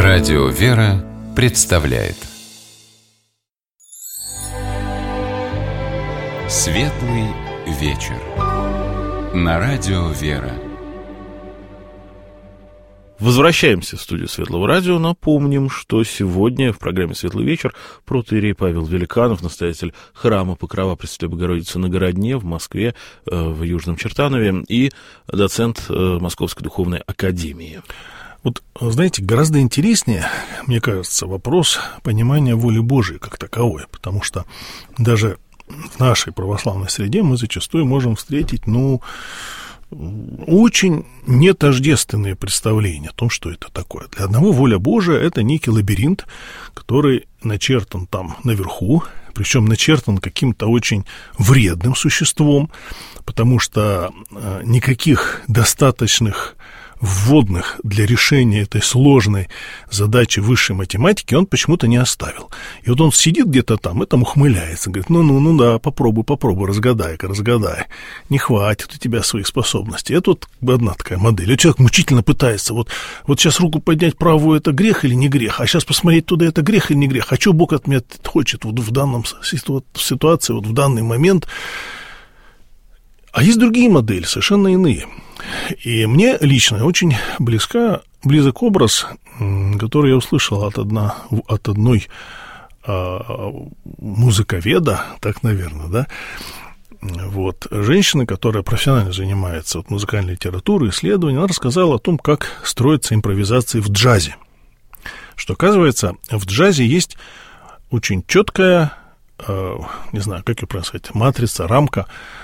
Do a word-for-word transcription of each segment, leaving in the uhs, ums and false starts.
Радио «Вера» представляет Светлый вечер на Радио «Вера». Возвращаемся в студию Светлого радио. Напомним, что сегодня в программе «Светлый вечер» протоиерей Павел Великанов, настоятель храма Покрова Пресвятой Богородицы на Городне в Москве, в Южном Чертанове, и доцент Московской Духовной Академии. Вот, знаете, гораздо интереснее, мне кажется, вопрос понимания воли Божией как таковой, потому что даже в нашей православной среде мы зачастую можем встретить, ну, очень нетождественные представления о том, что это такое. Для одного воля Божия – это некий лабиринт, который начертан там наверху, причем начертан каким-то очень вредным существом, потому что никаких достаточных вводных для решения этой сложной задачи высшей математики он почему-то не оставил. И вот он сидит где-то там и там ухмыляется, говорит, ну-ну, ну да, попробуй, попробуй, разгадай-ка, разгадай. Не хватит у тебя своих способностей. Это вот одна такая модель. И человек мучительно пытается, вот, вот сейчас руку поднять правую, это грех или не грех, а сейчас посмотреть туда, это грех или не грех, а что Бог от меня хочет вот в данном ситуации, вот в данный момент. А есть другие модели, совершенно иные. И мне лично очень близка, близок образ, который я услышал от, одна, от одной а, музыковеда, так, наверное, да, вот, женщина, которая профессионально занимается вот, музыкальной литературой, исследованием, она рассказала о том, как строятся импровизации в джазе. Что, оказывается, в джазе есть очень четкая, а, не знаю, как ее правильно сказать, матрица, рамка,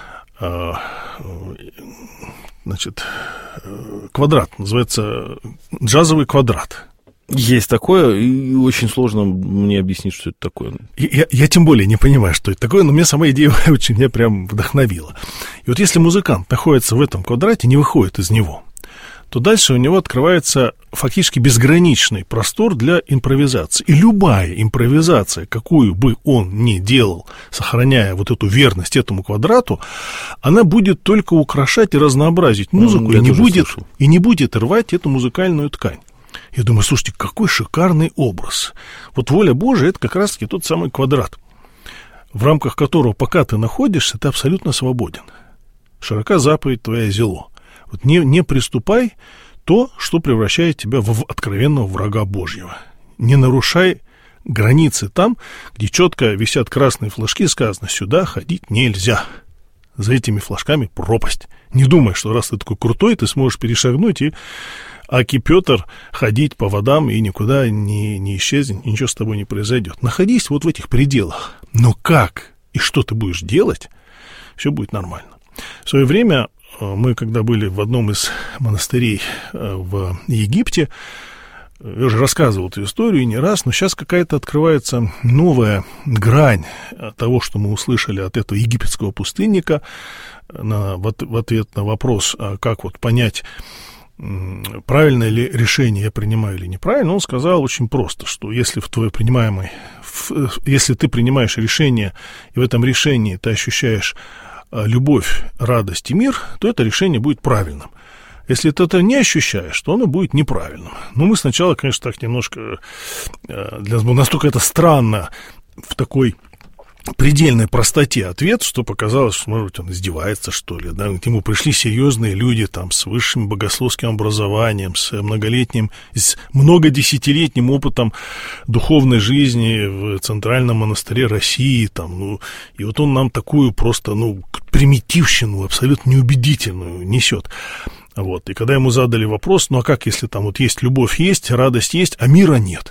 значит, квадрат, называется джазовый квадрат. Есть такое, и очень сложно мне объяснить, что это такое. Я, я тем более не понимаю, что это такое, но мне сама идея очень меня прям вдохновила. И вот если музыкант находится в этом квадрате, не выходит из него, то дальше у него открывается фактически безграничный простор для импровизации. И любая импровизация, какую бы он ни делал, сохраняя вот эту верность этому квадрату, она будет только украшать и разнообразить музыку, mm, и, не будет, и не будет рвать эту музыкальную ткань. Я думаю, слушайте, какой шикарный образ. Вот воля Божия – это как раз-таки тот самый квадрат, в рамках которого, пока ты находишься, ты абсолютно свободен. Широка заповедь твоя зело. Вот не, не приступай то, что превращает тебя в откровенного врага Божьего. Не нарушай границы там, где четко висят красные флажки, сказано, сюда ходить нельзя. За этими флажками пропасть. Не думай, что раз ты такой крутой, ты сможешь перешагнуть и аки Петр ходить по водам и никуда не, не исчезнет, ничего с тобой не произойдет. Находись вот в этих пределах. Но как и что ты будешь делать, все будет нормально. В свое время мы, когда были в одном из монастырей в Египте, я уже рассказывал эту историю не раз, но сейчас какая-то открывается новая грань того, что мы услышали от этого египетского пустынника на, в, в ответ на вопрос, как вот понять, правильное ли решение я принимаю или неправильно. Он сказал очень просто, что если в твой принимаемый, в, если ты принимаешь решение, и в этом решении ты ощущаешь любовь, радость и мир, то это решение будет правильным. Если ты это не ощущаешь, то оно будет неправильным. Но мы сначала, конечно, так немножко, для нас было настолько это странно, в такой предельной простоте ответ, что показалось, что, может быть, он издевается, что ли. Да? К нему пришли серьезные люди там, с высшим богословским образованием, с многолетним, с многодесятилетним опытом духовной жизни в Центральном монастыре России. Там, ну, и вот он нам такую просто ну, примитивщину, абсолютно неубедительную несет. Вот. И когда ему задали вопрос, ну а как, если там вот есть любовь, есть, радость есть, а мира нет?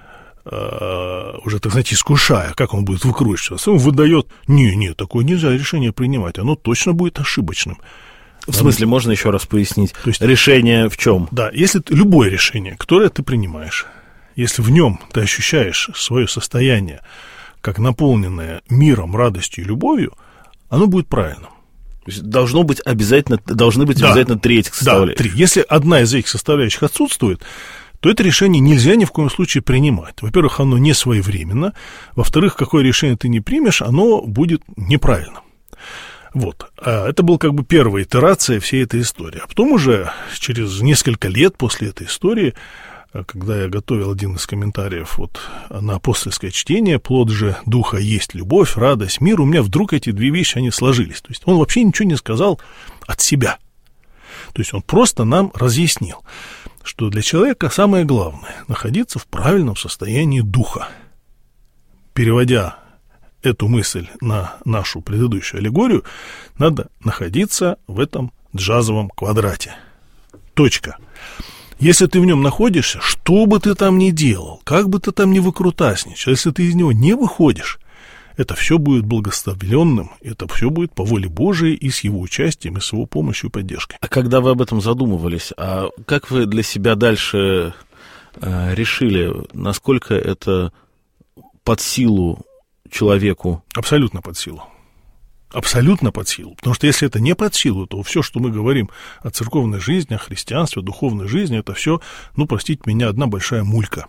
Uh, уже, так знаете, искушая, как он будет выкручиваться, он выдает, не-не, такое нельзя решение принимать, оно точно будет ошибочным. В смысле, можно еще раз пояснить? То есть, решение в чем? Да, если ты, любое решение, которое ты принимаешь, если в нем ты ощущаешь свое состояние как наполненное миром, радостью и любовью, оно будет правильным. Должно быть обязательно, должны быть да, обязательно три этих составляющих. Да, три. Если одна из этих составляющих отсутствует, то это решение нельзя ни в коем случае принимать. Во-первых, оно не своевременно. Во-вторых, какое решение ты не примешь, оно будет неправильным. Вот. А это была как бы первая итерация всей этой истории. А потом уже через несколько лет после этой истории когда я готовил один из комментариев вот на апостольское чтение, плод же духа есть любовь, радость, мир, у меня вдруг эти две вещи, они сложились. То есть он вообще ничего не сказал от себя. То есть он просто нам разъяснил, что для человека самое главное – находиться в правильном состоянии духа. Переводя эту мысль на нашу предыдущую аллегорию, надо находиться в этом джазовом квадрате. Точка. Если ты в нем находишься, что бы ты там ни делал, как бы ты там ни выкрутасничал, если ты из него не выходишь, это все будет благословленным, это все будет по воле Божией и с его участием, и с его помощью и поддержкой. А когда вы об этом задумывались, а как вы для себя дальше э, решили, насколько это под силу человеку? Абсолютно под силу. Абсолютно под силу. Потому что если это не под силу, то все, что мы говорим о церковной жизни, о христианстве, о духовной жизни, это все, ну, простите меня, одна большая мулька.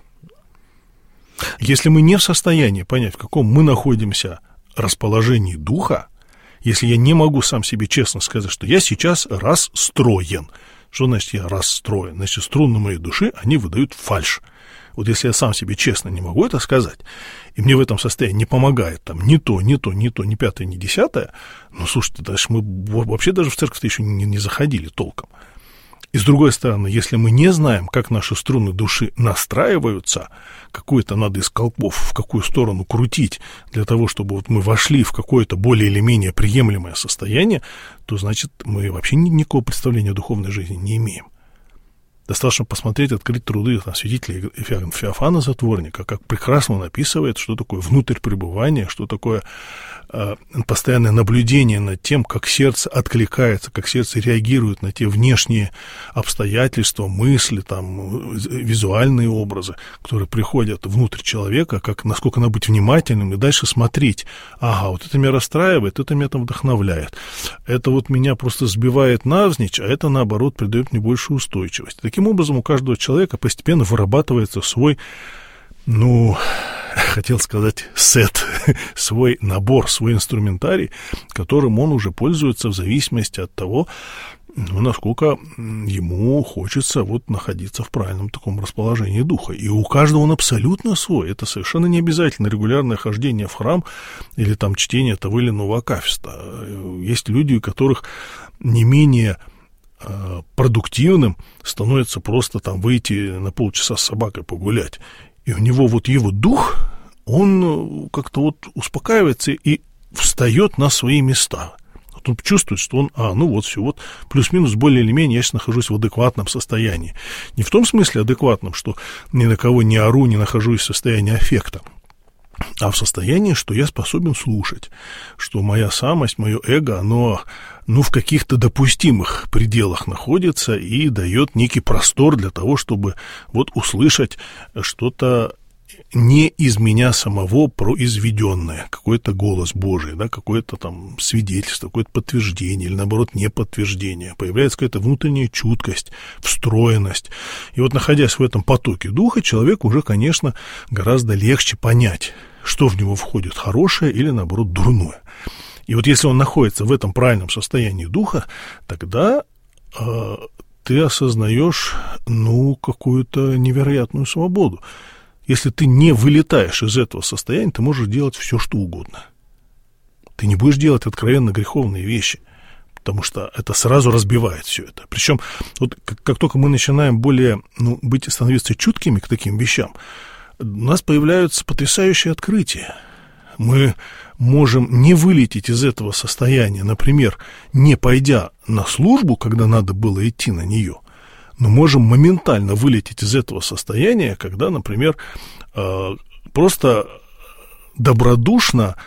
Если мы не в состоянии понять, в каком мы находимся расположении духа, если я не могу сам себе честно сказать, что я сейчас расстроен. Что значит я расстроен? Значит, струны моей души, они выдают фальшь. Вот если я сам себе честно не могу это сказать, и мне в этом состоянии не помогает там ни то, ни то, ни то, ни пятое, ни десятое, ну, слушайте, дальше мы вообще даже в церковь-то еще не, не заходили толком. И с другой стороны, если мы не знаем, как наши струны души настраиваются, какой-то надо из колпов в какую сторону крутить для того, чтобы вот мы вошли в какое-то более или менее приемлемое состояние, то, значит, мы вообще никакого представления о духовной жизни не имеем. Достаточно посмотреть, открыть труды там, святителя Феофана Затворника, как прекрасно он описывает, что такое внутрь пребывания, что такое э, постоянное наблюдение над тем, как сердце откликается, как сердце реагирует на те внешние обстоятельства, мысли, там, визуальные образы, которые приходят внутрь человека, как, насколько надо быть внимательным и дальше смотреть. Ага, вот это меня расстраивает, это меня там вдохновляет, это вот меня просто сбивает навзничь, а это, наоборот, придает мне большую устойчивость. Таким образом, у каждого человека постепенно вырабатывается свой, ну, хотел сказать, сет, свой набор, свой инструментарий, которым он уже пользуется в зависимости от того, ну, насколько ему хочется вот находиться в правильном таком расположении духа. И у каждого он абсолютно свой. Это совершенно не обязательно регулярное хождение в храм или там чтение того или иного акафиста. Есть люди, у которых не менее продуктивным становится просто там выйти на полчаса с собакой погулять. И у него вот его дух, он как-то вот успокаивается и встает на свои места. Вот он чувствует, что он, а, ну вот все, вот плюс-минус более или менее я сейчас нахожусь в адекватном состоянии. Не в том смысле адекватном, что ни на кого не ору, не нахожусь в состоянии аффекта, а в состоянии, что я способен слушать, что моя самость, мое эго, оно, ну, в каких-то допустимых пределах находится и дает некий простор для того, чтобы вот услышать что-то не из меня самого произведенное, какой-то голос Божий, да, какое-то там свидетельство, какое-то подтверждение или, наоборот, не подтверждение. Появляется какая-то внутренняя чуткость, встроенность. И вот, находясь в этом потоке духа, человеку уже, конечно, гораздо легче понять, что в него входит хорошее или, наоборот, дурное. И вот если он находится в этом правильном состоянии духа, тогда э, ты осознаешь, ну, какую-то невероятную свободу. Если ты не вылетаешь из этого состояния, ты можешь делать все, что угодно. Ты не будешь делать откровенно греховные вещи, потому что это сразу разбивает все это. Причем, вот как, как только мы начинаем более, ну, быть, становиться чуткими к таким вещам, у нас появляются потрясающие открытия. Мы можем не вылететь из этого состояния, например, не пойдя на службу, когда надо было идти на нее, но можем моментально вылететь из этого состояния, когда, например, просто добродушно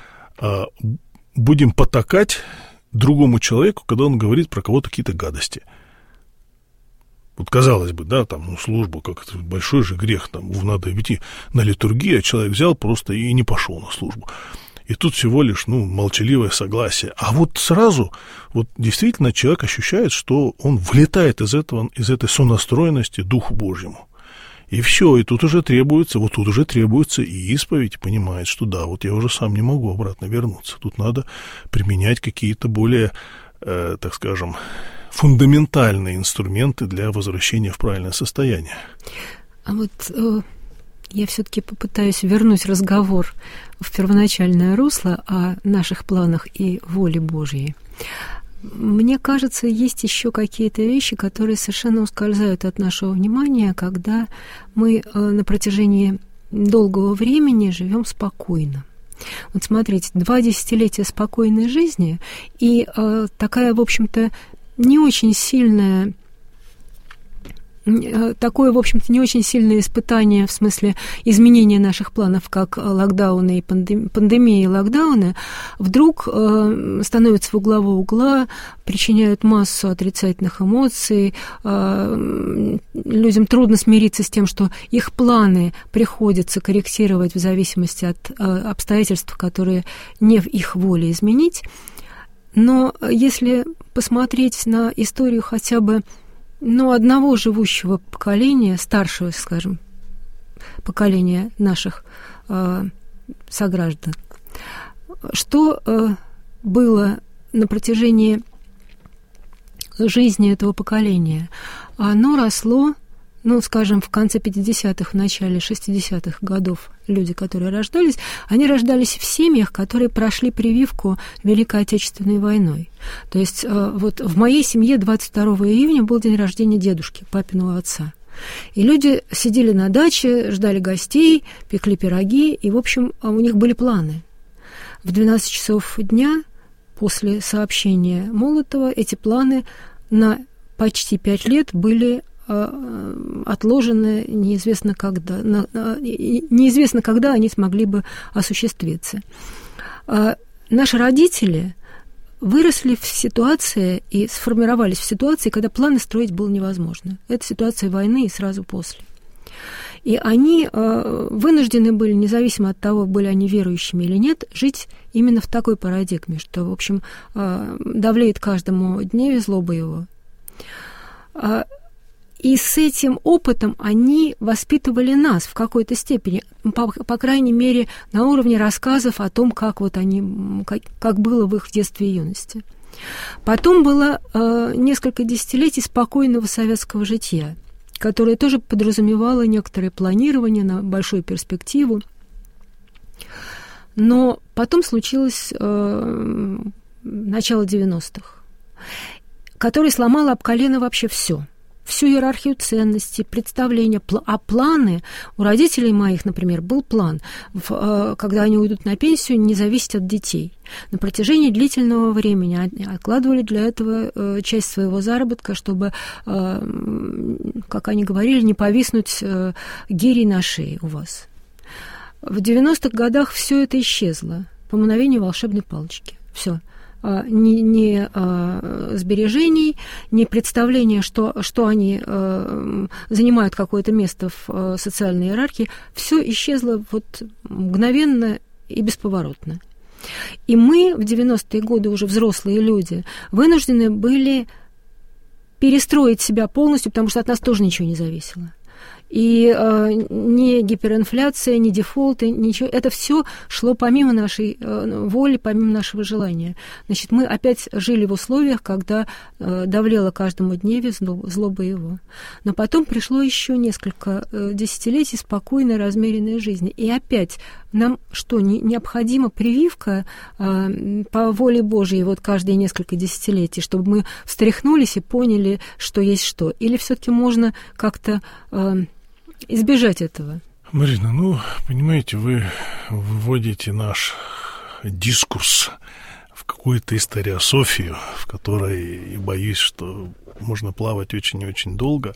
будем потакать другому человеку, когда он говорит про кого-то какие-то гадости. Вот казалось бы, да, там, ну, службу, как это большой же грех, там, надо идти на литургию, а человек взял просто и не пошел на службу. И тут всего лишь, ну, молчаливое согласие. А вот сразу, вот действительно человек ощущает, что он вылетает из этого, из этой сонастроенности Духу Божьему. И все, и тут уже требуется, вот тут уже требуется и исповедь, понимает, что да, вот я уже сам не могу обратно вернуться. Тут надо применять какие-то более, э, так скажем, фундаментальные инструменты для возвращения в правильное состояние. А вот э, я все-таки попытаюсь вернуть разговор в первоначальное русло о наших планах и воле Божьей. Мне кажется, есть еще какие-то вещи, которые совершенно ускользают от нашего внимания, когда мы э, на протяжении долгого времени живем спокойно. Вот смотрите, два десятилетия спокойной жизни и э, такая, в общем-то, не очень сильная, такое, в общем-то, не очень сильное испытание в смысле изменения наших планов, как локдауны и пандемия, пандемия и локдауны, вдруг э, становятся в углового угла, причиняют массу отрицательных эмоций, э, людям трудно смириться с тем, что их планы приходится корректировать в зависимости от э, обстоятельств, которые не в их воле изменить. Но если посмотреть на историю хотя бы ну, одного живущего поколения, старшего, скажем, поколения наших э, сограждан, что э, было на протяжении жизни этого поколения? Оно росло, ну, скажем, в конце пятидесятых, в начале шестидесятых годов люди, которые рождались, они рождались в семьях, которые прошли прививку Великой Отечественной войной. То есть вот в моей семье двадцать второго июня был день рождения дедушки, папиного отца. И люди сидели на даче, ждали гостей, пекли пироги, и, в общем, у них были планы. В двенадцать часов дня после сообщения Молотова эти планы на почти пять лет были отложены неизвестно когда, неизвестно когда они смогли бы осуществиться. Наши родители выросли в ситуации и сформировались в ситуации, когда планы строить было невозможно. Это ситуация войны и сразу после. И они вынуждены были, независимо от того, были они верующими или нет, жить именно в такой парадигме, что, в общем, давлеет каждому дневе злоба его. И с этим опытом они воспитывали нас в какой-то степени, по, по крайней мере, на уровне рассказов о том, как, вот они, как, как было в их детстве и юности. Потом было э, несколько десятилетий спокойного советского жития, которое тоже подразумевало некоторое планирование на большую перспективу. Но потом случилось э, начало девяностых, которое сломало об колено вообще все. Всю иерархию ценностей, представления, а планы у родителей моих, например, был план, когда они уйдут на пенсию, не зависеть от детей. На протяжении длительного времени они откладывали для этого часть своего заработка, чтобы, как они говорили, не повиснуть гирей на шее у вас. В девяностых годах все это исчезло по мановению волшебной палочки. Все. Ни, ни э, сбережений, ни представления, что, что они э, занимают какое-то место в э, социальной иерархии, все исчезло вот мгновенно и бесповоротно. И мы в девяностые годы, уже взрослые люди, вынуждены были перестроить себя полностью, потому что от нас тоже ничего не зависело. И э, ни гиперинфляция, ни дефолты, ничего, это все шло помимо нашей э, воли, помимо нашего желания. Значит, мы опять жили в условиях, когда э, давлело каждому дневе зло, злоба его. Но потом пришло еще несколько э, десятилетий спокойной, размеренной жизни. И опять нам что, не, необходима прививка э, по воле Божьей вот каждые несколько десятилетий, чтобы мы встряхнулись и поняли, что есть что? Или все-таки можно как-то э, избежать этого? Марина, ну, понимаете, вы вводите наш дискурс в какую-то историософию, в которой, боюсь, что можно плавать очень и очень долго.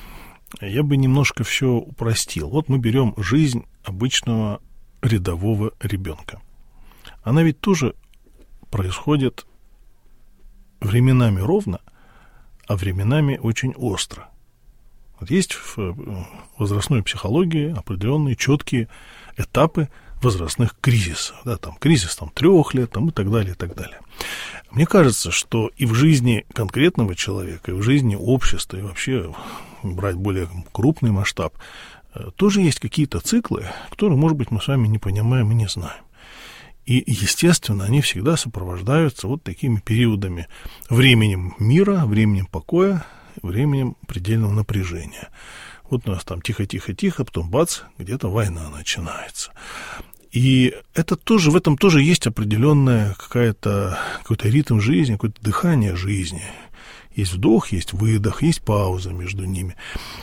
Я бы немножко все упростил. Вот мы берем жизнь обычного рядового ребенка. Она ведь тоже происходит временами ровно, а временами очень остро. Вот есть в возрастной психологии определенные четкие этапы возрастных кризисов. Да, там кризис там, трех лет там, и так далее, и так далее. Мне кажется, что и в жизни конкретного человека, и в жизни общества, и вообще брать более крупный масштаб, тоже есть какие-то циклы, которые, может быть, мы с вами не понимаем и не знаем. И, естественно, они всегда сопровождаются вот такими периодами: временем мира, временем покоя, временем предельного напряжения. Вот у нас там тихо-тихо-тихо, потом бац, где-то война начинается. И это тоже, в этом тоже есть определенная какая-то, какой-то ритм жизни, какое-то дыхание жизни. Есть вдох, есть выдох, есть пауза между ними.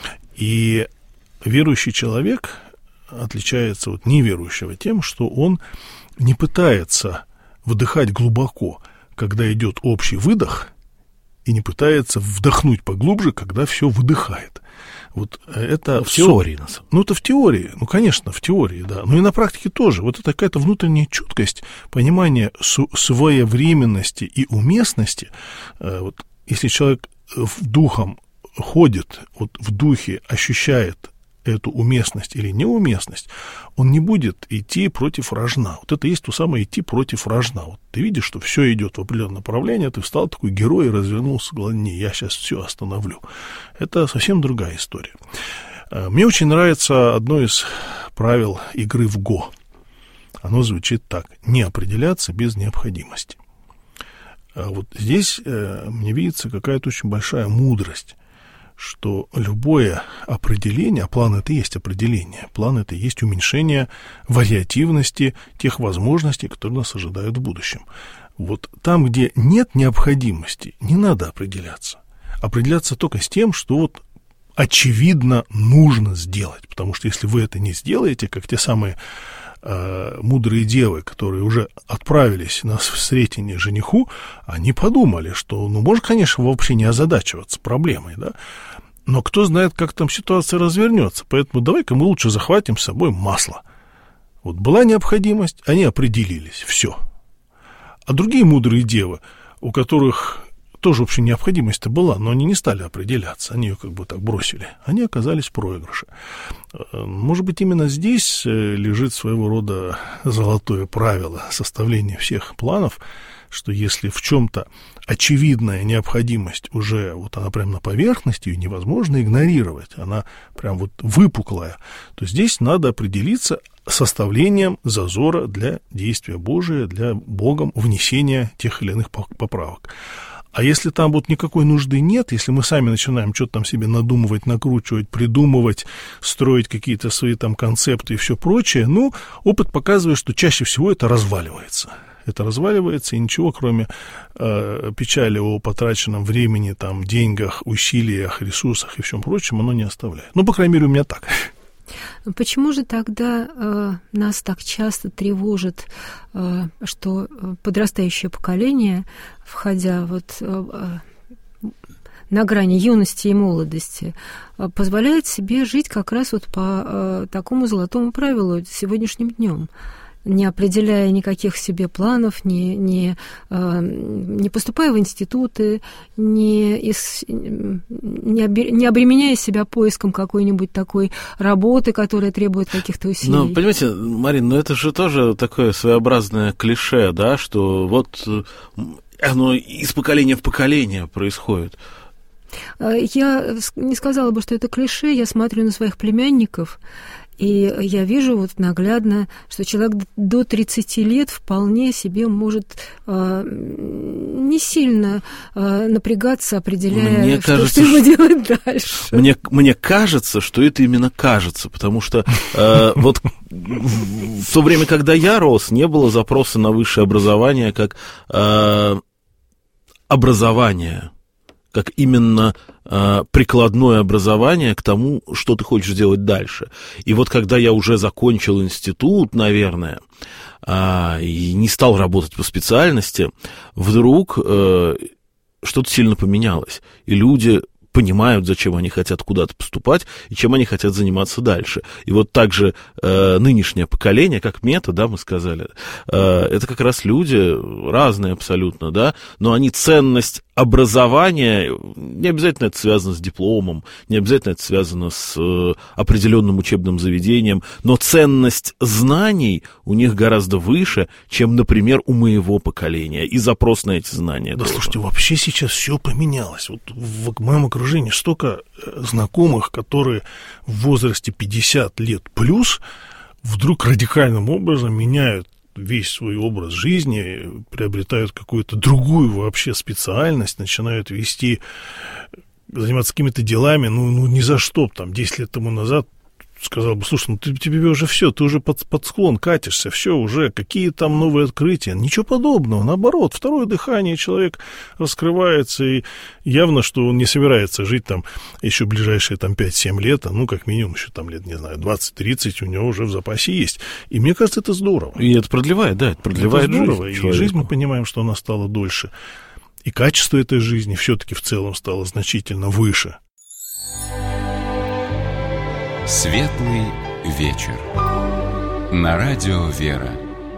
И верующий человек отличается от неверующего тем, что он не пытается вдыхать глубоко, когда идет общий выдох, и не пытается вдохнуть поглубже, когда все выдыхает. Вот это в теории, на самом деле. Ну, это в теории, ну, конечно, в теории, да. Ну, и на практике тоже. Вот это какая-то внутренняя чуткость, понимание своевременности и уместности. Вот, если человек духом ходит, вот в духе ощущает эту уместность или неуместность, он не будет идти против рожна. Вот это есть то самое идти против рожна. Вот ты видишь, что все идет в определенное направление, ты встал такой герой и развернулся, говорил, не, я сейчас все остановлю. Это совсем другая история. Мне очень нравится одно из правил игры в Го. Оно звучит так: не определяться без необходимости. Вот здесь мне видится какая-то очень большая мудрость, что любое определение, а план это и есть определение, план это и есть уменьшение вариативности тех возможностей, которые нас ожидают в будущем. Вот там, где нет необходимости, не надо определяться. Определяться только с тем, что вот очевидно нужно сделать, потому что если вы это не сделаете, как те самые э, мудрые девы, которые уже отправились на встретение жениху, они подумали, что, ну, можно, конечно, вообще не озадачиваться проблемой, да, но кто знает, как там ситуация развернется, поэтому давай-ка мы лучше захватим с собой масло. Вот была необходимость, они определились, все. А другие мудрые девы, у которых тоже, в общем, необходимость-то была, но они не стали определяться, они ее как бы так бросили, они оказались в проигрыше. Может быть, именно здесь лежит своего рода золотое правило составления всех планов, что если в чем-то очевидная необходимость уже, вот она прям на поверхности, ее невозможно игнорировать, она прям вот выпуклая, то здесь надо определиться составлением зазора для действия Божия, для Богом внесения тех или иных поправок. А если там вот никакой нужды нет, если мы сами начинаем что-то там себе надумывать, накручивать, придумывать, строить какие-то свои там концепты и все прочее, ну, опыт показывает, что чаще всего это разваливается. Это разваливается, и ничего, кроме э, печали о потраченном времени, там, деньгах, усилиях, ресурсах и всем прочем, оно не оставляет. Ну, по крайней мере, у меня так. Почему же тогда э, нас так часто тревожит, э, что подрастающее поколение, входя вот э, на грани юности и молодости, э, позволяет себе жить как раз вот по э, такому золотому правилу сегодняшним днем? Не определяя никаких себе планов, не, не, э, не поступая в институты, не, из, не, обе, не обременяя себя поиском какой-нибудь такой работы, которая требует каких-то усилий. Ну, понимаете, Марин, ну это же тоже такое своеобразное клише, да, что вот оно из поколения в поколение происходит. Я не сказала бы, что это клише, я смотрю на своих племянников, и я вижу вот наглядно, что человек до тридцати лет вполне себе может э, не сильно э, напрягаться, определяя, мне что, кажется, что ему делать дальше. Мне, мне кажется, что это именно кажется, потому что э, вот в то время, когда я рос, не было запроса на высшее образование как э, образование, как именно э, прикладное образование к тому, что ты хочешь делать дальше. И вот когда я уже закончил институт, наверное, э, и не стал работать по специальности, вдруг э, что-то сильно поменялось. И люди понимают, зачем они хотят куда-то поступать и чем они хотят заниматься дальше. И вот также э, нынешнее поколение, как мета, да, мы сказали, э, это как раз люди разные абсолютно, да, но они ценность образования, не обязательно это связано с дипломом, не обязательно это связано с э, определенным учебным заведением, но ценность знаний у них гораздо выше, чем, например, у моего поколения, и запрос на эти знания. Да, слушайте, вообще сейчас все поменялось. Вот в моем окружении столько знакомых, которые в возрасте пятьдесят лет плюс вдруг радикальным образом меняют весь свой образ жизни, приобретают какую-то другую вообще специальность, начинают вести заниматься какими-то делами, ну, ну ни за что, там, десять лет тому назад сказал бы, слушай, ну ты, тебе уже все, ты уже под, под склон катишься, все уже, какие там новые открытия? Ничего подобного, наоборот, второе дыхание, человек раскрывается, и явно, что он не собирается жить там еще ближайшие там пять-семь лет, а ну, как минимум, еще там лет, не знаю, двадцать-тридцать у него уже в запасе есть. И мне кажется, это здорово. И это продлевает, да, это продлевает это здорово, жизнь и человеку. жизнь, мы понимаем, что она стала дольше. И качество этой жизни все-таки в целом стало значительно выше. Светлый вечер. На радио «Вера».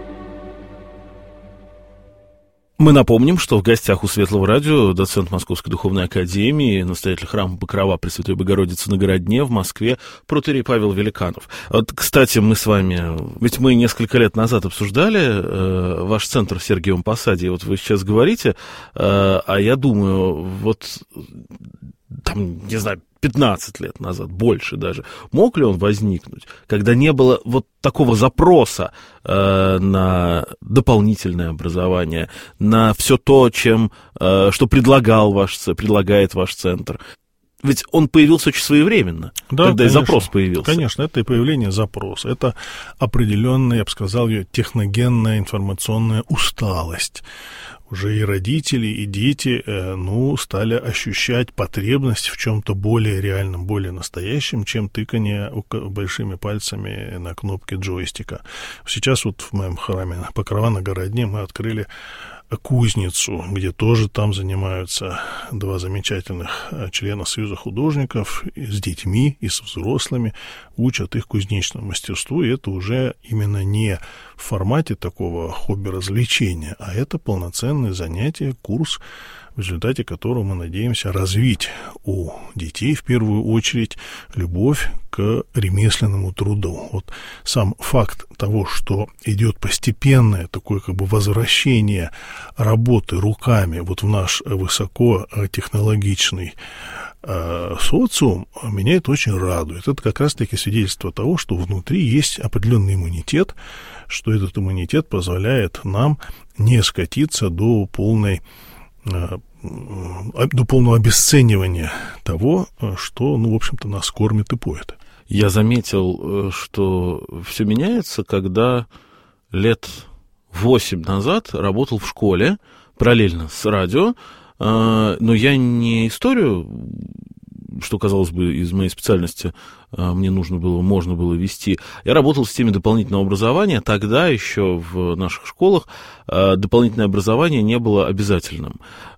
Мы напомним, что в гостях у Светлого радио доцент Московской духовной академии, настоятель храма Покрова Пресвятой Богородицы на Городне в Москве, протоиерей Павел Великанов. Вот, кстати, мы с вами, ведь мы несколько лет назад обсуждали э, ваш центр в Сергиевом Посаде, и вот вы сейчас говорите, э, а я думаю, вот там, не знаю, пятнадцать лет назад, больше даже, мог ли он возникнуть, когда не было вот такого запроса э, на дополнительное образование, на все то, чем, э, что предлагал ваш, предлагает ваш центр? Ведь он появился очень своевременно, да, когда конечно, и запрос появился. Конечно, это и появление запроса. Это определенная, я бы сказал, ее техногенная информационная усталость. Уже и родители, и дети, ну, стали ощущать потребность в чем-то более реальном, более настоящем, чем тыкание большими пальцами на кнопки джойстика. Сейчас вот в моем храме Покрова на Городне мы открыли кузницу, где тоже там занимаются два замечательных члена Союза художников с детьми и с взрослыми, учат их кузнечному мастерству, и это уже именно не в формате такого хобби-развлечения, а это полноценное занятие, курс, в результате которого мы надеемся развить у детей в первую очередь любовь к ремесленному труду. Вот сам факт того, что идет постепенное такое как бы возвращение работы руками вот в наш высокотехнологичный э, социум, меня это очень радует. Это как раз-таки свидетельство того, что внутри есть определенный иммунитет, что этот иммунитет позволяет нам не скатиться до полной до полного обесценивания того, что, ну, в общем-то, нас кормит и поет. Я заметил, что все меняется, когда лет восемь назад работал в школе, параллельно с радио, но я не историю, что, казалось бы, из моей специальности мне нужно было, можно было вести. Я работал в системе дополнительного образования. Тогда еще в наших школах дополнительное образование не было обязательным.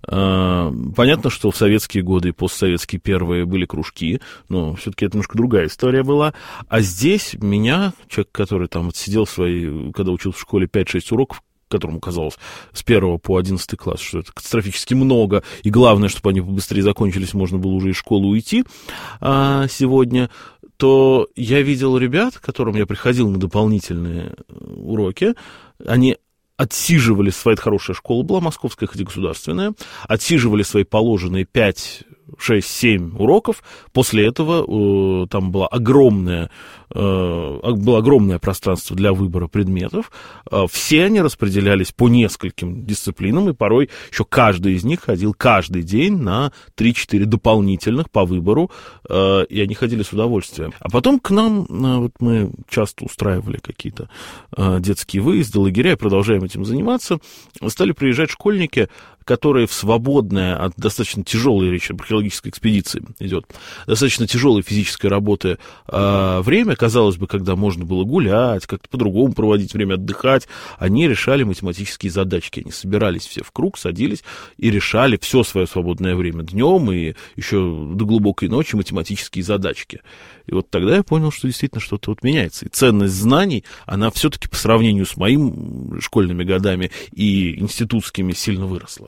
Понятно, что в советские годы и постсоветские первые были кружки, но все-таки это немножко другая история была. А здесь меня, человек, который там сидел в своей, когда учился в школе пять-шесть уроков, которому казалось с первого по одиннадцатый класс, что это катастрофически много, и главное, чтобы они побыстрее закончились, можно было уже из школы уйти а, сегодня, то я видел ребят, к которым я приходил на дополнительные уроки, они отсиживали свои, это хорошая школа была, московская, хоть и государственная, отсиживали свои положенные пять, шесть, семь уроков, после этого э, там была огромная, э, было огромное пространство для выбора предметов, э, все они распределялись по нескольким дисциплинам, и порой еще каждый из них ходил каждый день на три-четыре дополнительных по выбору, э, и они ходили с удовольствием. А потом к нам, э, вот мы часто устраивали какие-то э, детские выезды, лагеря, и продолжаем этим заниматься, стали приезжать школьники, которые в свободное от достаточно тяжелой, речь об археологической экспедиции идет, достаточно тяжелой физической работы э, время, казалось бы, когда можно было гулять, как-то по-другому проводить время, отдыхать, они решали математические задачки. Они собирались все в круг, садились и решали все свое свободное время днем и еще до глубокой ночи математические задачки. И вот тогда я понял, что действительно что-то вот меняется. И ценность знаний, она все-таки по сравнению с моими школьными годами и институтскими сильно выросла.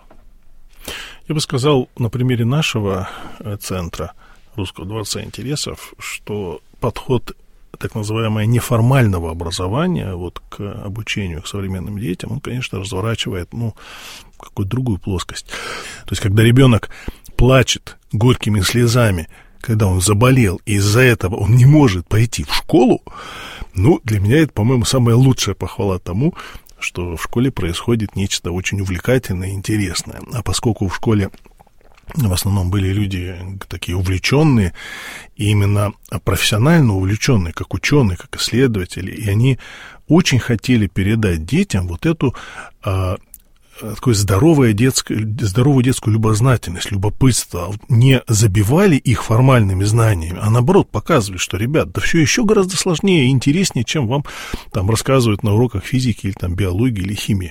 Я бы сказал на примере нашего центра Русского дворца интересов, что подход так называемого неформального образования вот, к обучению к современным детям, он, конечно, разворачивает ну, какую-то другую плоскость. То есть, когда ребенок плачет горькими слезами, когда он заболел, и из-за этого он не может пойти в школу, ну, для меня это, по-моему, самая лучшая похвала тому, что в школе происходит нечто очень увлекательное и интересное. А поскольку в школе в основном были люди такие увлеченные, и именно профессионально увлеченные, как ученые, как исследователи, и они очень хотели передать детям вот эту а, такую здоровую детскую, здоровую детскую любознательность, любопытство, не забивали их формальными знаниями, а наоборот показывали, что, ребят, да все еще гораздо сложнее и интереснее, чем вам там рассказывают на уроках физики или там биологии или химии.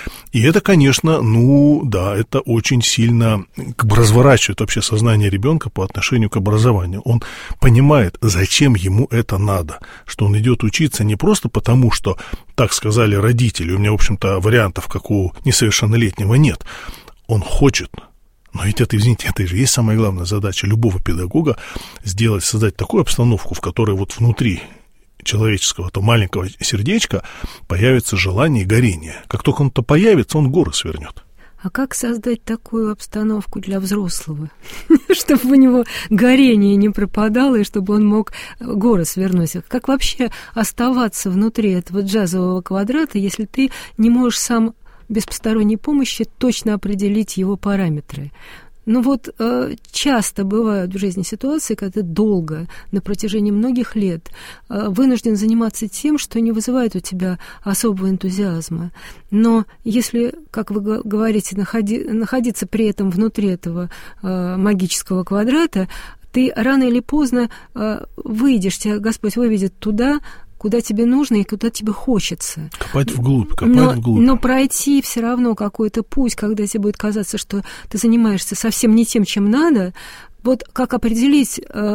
И это, конечно, ну, да, это очень сильно как бы разворачивает вообще сознание ребенка по отношению к образованию. Он понимает, зачем ему это надо, что он идет учиться не просто потому, что так сказали родители, у меня, в общем-то, вариантов, как у несовершеннолетнего, нет. Он хочет. Но ведь это, извините, это же есть самая главная задача любого педагога — сделать, создать такую обстановку, в которой вот внутри человеческого, то маленького сердечка появится желание и горение. Как только он-то появится, он горы свернет. А как создать такую обстановку для взрослого, чтобы у него горение не пропадало и чтобы он мог горы свернуть? Как вообще оставаться внутри этого джазового квадрата, если ты не можешь сам без посторонней помощи точно определить его параметры? Ну вот э, часто бывают в жизни ситуации, когда ты долго, на протяжении многих лет, э, вынужден заниматься тем, что не вызывает у тебя особого энтузиазма. Но если, как вы говорите, находи, находиться при этом внутри этого э, магического квадрата, ты рано или поздно э, выйдешь, тебя Господь выведет туда, куда тебе нужно и куда тебе хочется. Копать вглубь, копать но, вглубь. Но пройти все равно какой-то путь, когда тебе будет казаться, что ты занимаешься совсем не тем, чем надо. Вот как определить,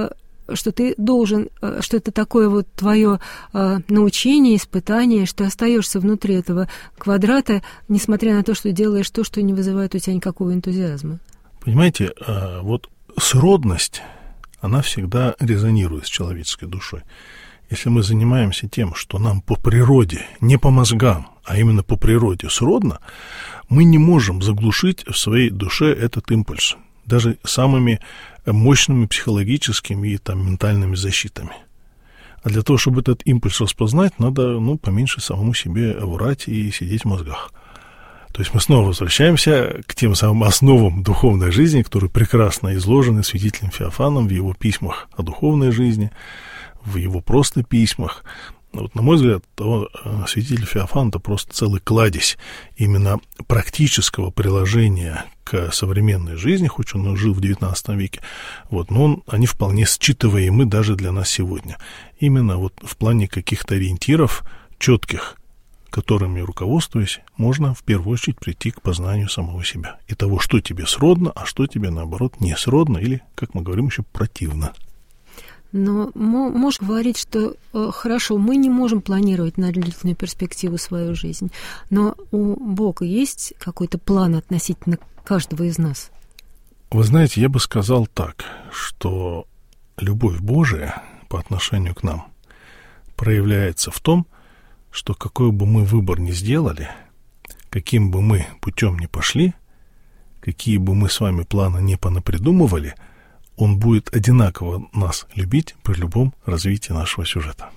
что ты должен, что это такое вот твое научение, испытание, что остаешься внутри этого квадрата, несмотря на то, что делаешь то, что не вызывает у тебя никакого энтузиазма? Понимаете, вот сродность, она всегда резонирует с человеческой душой. Если мы занимаемся тем, что нам по природе, не по мозгам, а именно по природе сродно, мы не можем заглушить в своей душе этот импульс, даже самыми мощными психологическими и там, ментальными защитами. А для того, чтобы этот импульс распознать, надо, ну, поменьше самому себе врать и сидеть в мозгах. То есть мы снова возвращаемся к тем самым основам духовной жизни, которые прекрасно изложены святителем Феофаном в его письмах о духовной жизни, в его просто письмах. Вот, на мой взгляд, то святитель Феофан — это просто целый кладезь именно практического приложения к современной жизни, хоть он и жил в девятнадцатом веке, вот, но он, они вполне считываемы даже для нас сегодня. Именно вот в плане каких-то ориентиров четких, которыми руководствуясь, можно в первую очередь прийти к познанию самого себя и того, что тебе сродно, а что тебе, наоборот, не сродно или, как мы говорим, еще противно. Но можешь говорить, что э, хорошо, мы не можем планировать на длительную перспективу свою жизнь, но у Бога есть какой-то план относительно каждого из нас? Вы знаете, я бы сказал так, что любовь Божия по отношению к нам проявляется в том, что какой бы мы выбор ни сделали, каким бы мы путем ни пошли, какие бы мы с вами планы не понапридумывали, он будет одинаково нас любить при любом развитии нашего сюжета.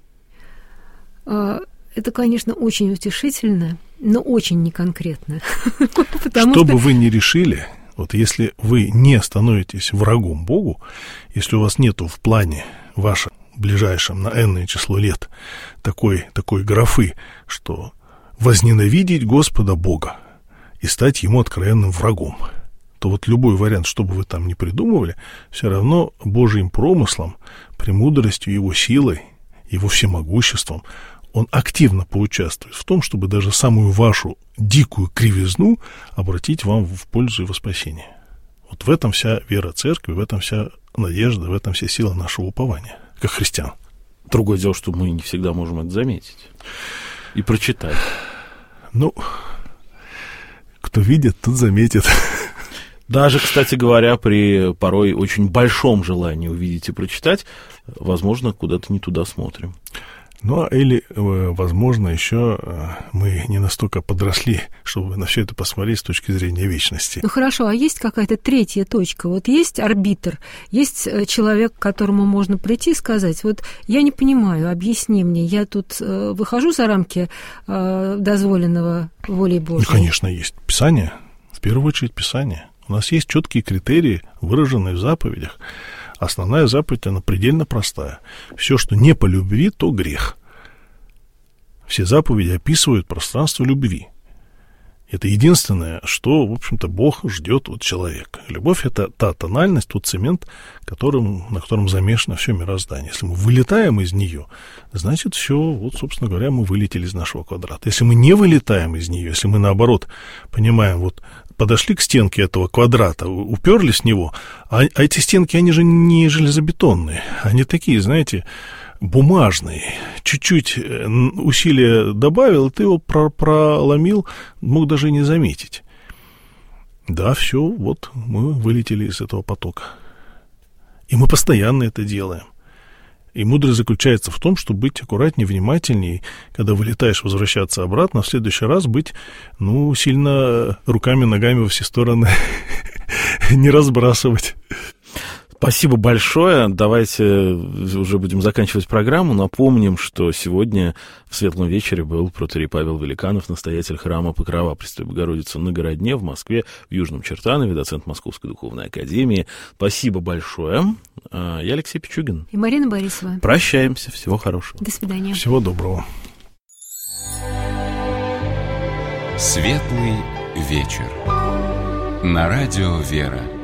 Это, конечно, очень утешительно, но очень неконкретно. Что бы вы ни решили, вот если вы не становитесь врагом Богу, если у вас нету в плане вашем ближайшем на энное число лет такой, такой графы, что возненавидеть Господа Бога и стать Ему откровенным врагом, то вот любой вариант, что бы вы там ни придумывали, все равно Божьим промыслом, премудростью, Его силой, Его всемогуществом, Он активно поучаствует в том, чтобы даже самую вашу дикую кривизну обратить вам в пользу и во спасение. Вот в этом вся вера Церкви, в этом вся надежда, в этом вся сила нашего упования, как христиан. Другое дело, что мы не всегда можем это заметить и прочитать. Ну, кто видит, тот заметит. Даже, кстати говоря, при порой очень большом желании увидеть и прочитать, возможно, куда-то не туда смотрим. Ну, или, возможно, еще мы не настолько подросли, чтобы на все это посмотреть с точки зрения вечности. Ну, хорошо, а есть какая-то третья точка? Вот есть арбитр, есть человек, к которому можно прийти и сказать, вот я не понимаю, объясни мне, я тут выхожу за рамки дозволенного волей Божьей? Ну, конечно, есть Писание, в первую очередь Писание. У нас есть четкие критерии, выраженные в заповедях. Основная заповедь, она предельно простая. Все, что не по любви, то грех. Все заповеди описывают пространство любви. Это единственное, что, в общем-то, Бог ждет от человека. Любовь — это та тональность, тот цемент, которым, на котором замешано все мироздание. Если мы вылетаем из нее, значит, все, вот, собственно говоря, мы вылетели из нашего квадрата. Если мы не вылетаем из нее, если мы, наоборот, понимаем, вот, подошли к стенке этого квадрата, уперлись в него, а, а эти стенки, они же не железобетонные, они такие, знаете, бумажный, чуть-чуть усилия добавил, ты его проломил, мог даже и не заметить. Да, все, вот мы вылетели из этого потока. И мы постоянно это делаем. И мудрость заключается в том, чтобы быть аккуратнее, внимательнее, когда вылетаешь, возвращаться обратно, а в следующий раз быть, ну, сильно руками, ногами во все стороны не разбрасывать. Спасибо большое. Давайте уже будем заканчивать программу. Напомним, что сегодня в Светлом вечере был протоиерей Павел Великанов, настоятель храма Покрова Пресвятой Богородицы на Городне в Москве, в Южном Чертанове, доцент Московской духовной академии. Спасибо большое. Я Алексей Пичугин. И Марина Борисова. Прощаемся. Всего хорошего. До свидания. Всего доброго. Светлый вечер. На радио «Вера».